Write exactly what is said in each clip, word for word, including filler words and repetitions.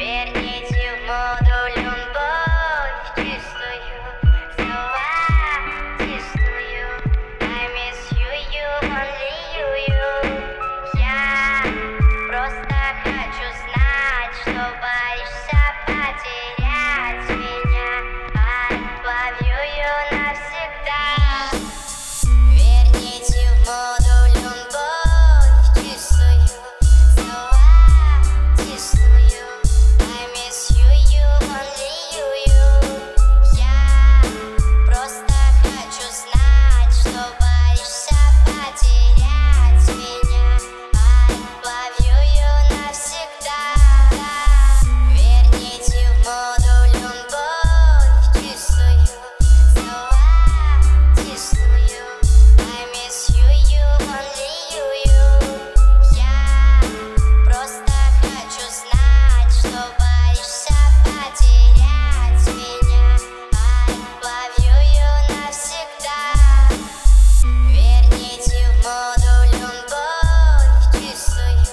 Верните в моду любовь чистую, золотистую. I miss you, you, only you, you. Я просто хочу знать, что боишься потерять меня. I love you, you навсегда. Верните в моду любовь чистую, золотистую. I miss you, you, only you, you. Я просто хочу знать, что боишься потерять меня. I love you, you навсегда. Верните в моду любовь чистую, золотистую. I miss you, you, only you, you. Я просто хочу знать, что боишься потерять меня. I love you, you навсегда. Верните в моду любовь чистую,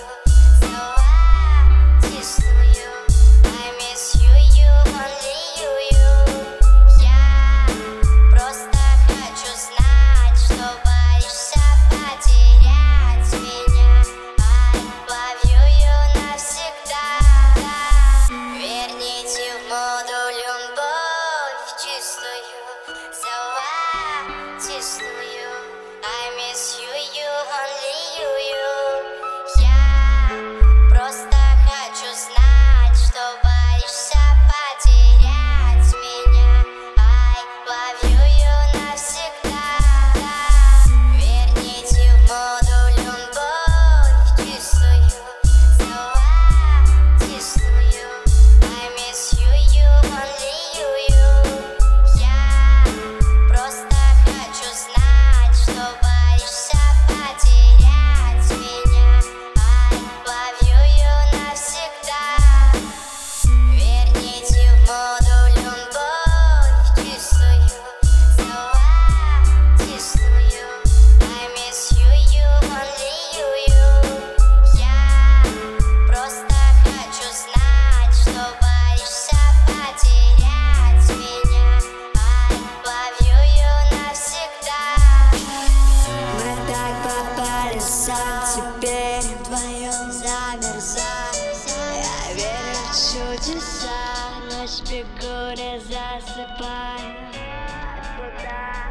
золотистую. I miss you, you, only you, you. Я просто хочу знать, что боишься потерять меня. I love you, you навсегда. Верните в моду любовь чистую, золотистую. I miss you, you, only you, you. Я просто хочу знать, что боишься потерять меня. I love you, you навсегда. Верните в моду любовь чистую, золотистую. I miss you, you, only you, you. Я просто хочу знать, что боишься потерять меня. I love you, you навсегда. Верните в моду любовь чистую, золотистую. I miss you, you, only you, you. Я просто хочу знать, что боишься потерять меня. I love you, you навсегда. Мы так попали сам, теперь вдвоем замерзаем. Я верю в чудеса, ночь бегу, не засыпай. Куда?